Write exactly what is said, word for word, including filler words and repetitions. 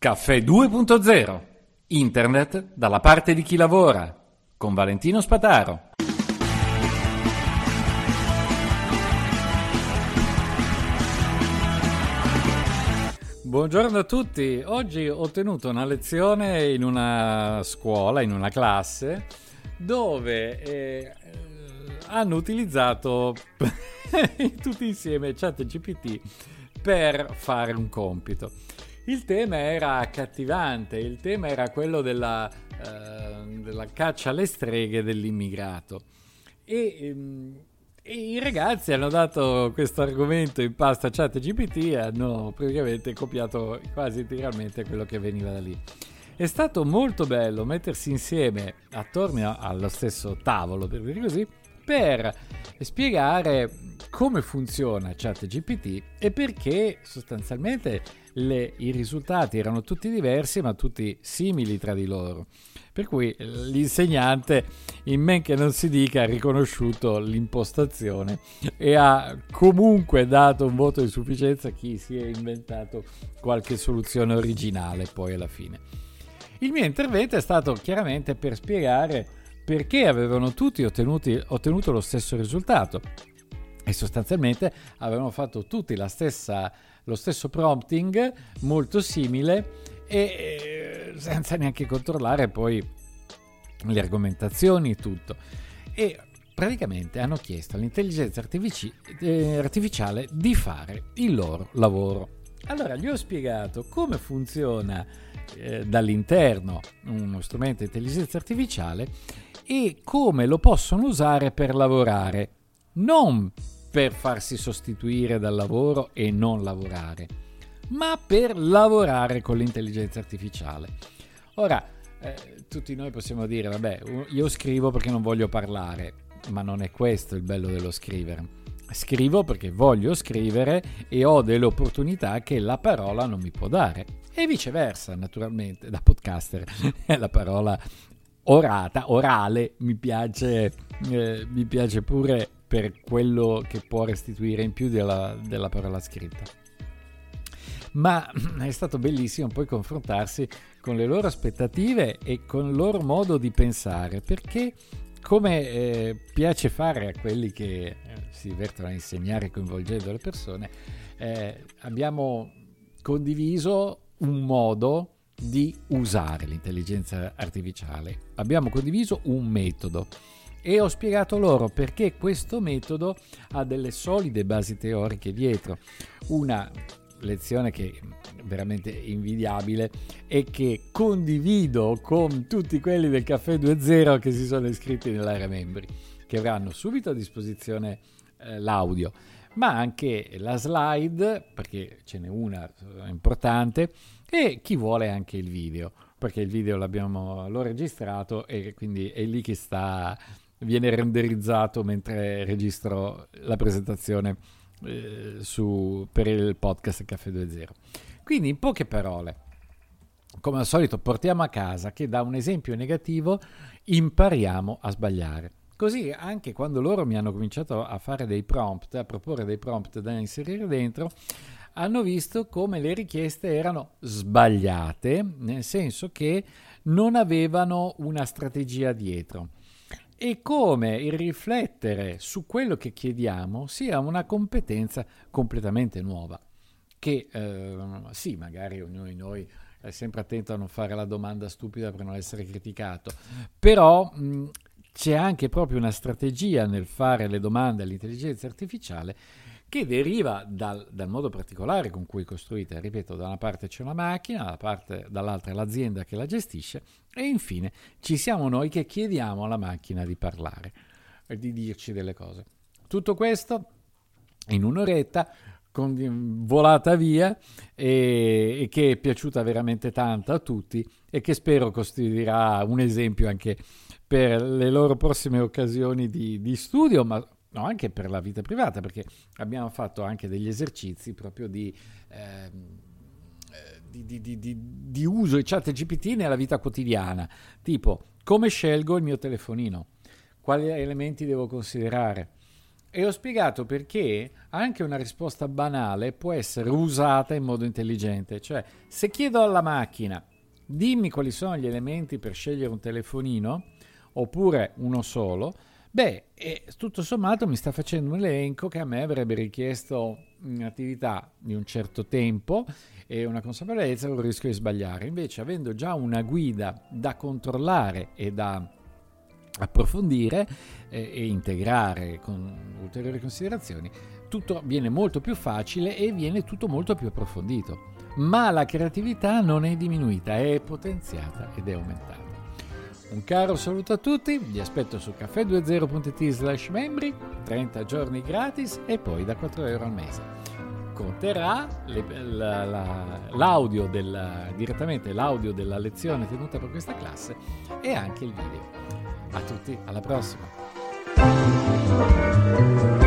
Caffè due punto zero. Internet dalla parte di chi lavora. Con Valentino Spataro. Buongiorno a tutti. Oggi ho tenuto una lezione in una scuola, in una classe, dove eh, hanno utilizzato tutti insieme ChatGPT per fare un compito. Il tema era accattivante, il tema era quello della, eh, della caccia alle streghe dell'immigrato e, ehm, e i ragazzi hanno dato questo argomento in pasta a ChatGPT e hanno praticamente copiato quasi integralmente quello che veniva da lì. È stato molto bello mettersi insieme attorno allo stesso tavolo, per dire così, per spiegare come funziona ChatGPT e perché sostanzialmente le, i risultati erano tutti diversi ma tutti simili tra di loro, per cui l'insegnante, in men che non si dica, ha riconosciuto l'impostazione e ha comunque dato un voto di sufficienza a chi si è inventato qualche soluzione originale poi alla fine. Il mio intervento è stato chiaramente per spiegare perché avevano tutti ottenuti, ottenuto lo stesso risultato e sostanzialmente avevano fatto tutti la stessa, lo stesso prompting molto simile e senza neanche controllare poi le argomentazioni e tutto, e praticamente hanno chiesto all'intelligenza artifici- eh, artificiale di fare il loro lavoro. Allora gli ho spiegato come funziona eh, dall'interno uno strumento di intelligenza artificiale e come lo possono usare per lavorare, non per farsi sostituire dal lavoro e non lavorare, ma per lavorare con l'intelligenza artificiale. Ora, eh, tutti noi possiamo dire, vabbè, io scrivo perché non voglio parlare, ma non è questo il bello dello scrivere. Scrivo perché voglio scrivere e ho delle opportunità che la parola non mi può dare. E viceversa, naturalmente, da podcaster la parola orata, orale, mi piace, eh, mi piace pure per quello che può restituire in più della, della parola scritta. Ma è stato bellissimo poi confrontarsi con le loro aspettative e con il loro modo di pensare, perché come eh, piace fare a quelli che eh, si divertono a insegnare coinvolgendo le persone, eh, abbiamo condiviso un modo di usare l'intelligenza artificiale, abbiamo condiviso un metodo e ho spiegato loro perché questo metodo ha delle solide basi teoriche dietro. Una lezione che è veramente invidiabile e che condivido con tutti quelli del Caffè due punto zero che si sono iscritti nell'area membri, che avranno subito a disposizione eh, l'audio, ma anche la slide, perché ce n'è una importante, e chi vuole anche il video, perché il video l'abbiamo l'ho registrato e quindi è lì che sta, viene renderizzato mentre registro la presentazione eh, su, per il podcast Caffè due punto zero. Quindi in poche parole, come al solito, portiamo a casa che da un esempio negativo impariamo a sbagliare. Così anche quando loro mi hanno cominciato a fare dei prompt, a proporre dei prompt da inserire dentro, hanno visto come le richieste erano sbagliate, nel senso che non avevano una strategia dietro, e come il riflettere su quello che chiediamo sia una competenza completamente nuova, che eh, sì, magari ognuno di noi è sempre attento a non fare la domanda stupida per non essere criticato, però mh, c'è anche proprio una strategia nel fare le domande all'intelligenza artificiale che deriva dal, dal modo particolare con cui è costruita. Ripeto, da una parte c'è una macchina, dalla parte, dall'altra l'azienda che la gestisce e infine ci siamo noi che chiediamo alla macchina di parlare, di dirci delle cose. Tutto questo in un'oretta, con, volata via e, e che è piaciuta veramente tanto a tutti e che spero costituirà un esempio anche per le loro prossime occasioni di, di studio, ma no, anche per la vita privata, perché abbiamo fatto anche degli esercizi proprio di, eh, di, di, di, di, di uso di ChatGPT nella vita quotidiana, tipo come scelgo il mio telefonino, quali elementi devo considerare, E ho spiegato perché anche una risposta banale può essere usata in modo intelligente. Cioè, se chiedo alla macchina, dimmi quali sono gli elementi per scegliere un telefonino, oppure uno solo, beh, e tutto sommato mi sta facendo un elenco che a me avrebbe richiesto un'attività di un certo tempo e una consapevolezza con il rischio di sbagliare. Invece, avendo già una guida da controllare e da approfondire eh, e integrare con ulteriori considerazioni, tutto viene molto più facile e viene tutto molto più approfondito. Ma la creatività non è diminuita, è potenziata ed è aumentata. Un caro saluto a tutti, vi aspetto su caffè venti punto it slash membri, trenta giorni gratis e poi da quattro euro al mese. Conterrà le, la, la, l'audio del, direttamente l'audio della lezione tenuta per questa classe e anche il video. A tutti, alla prossima!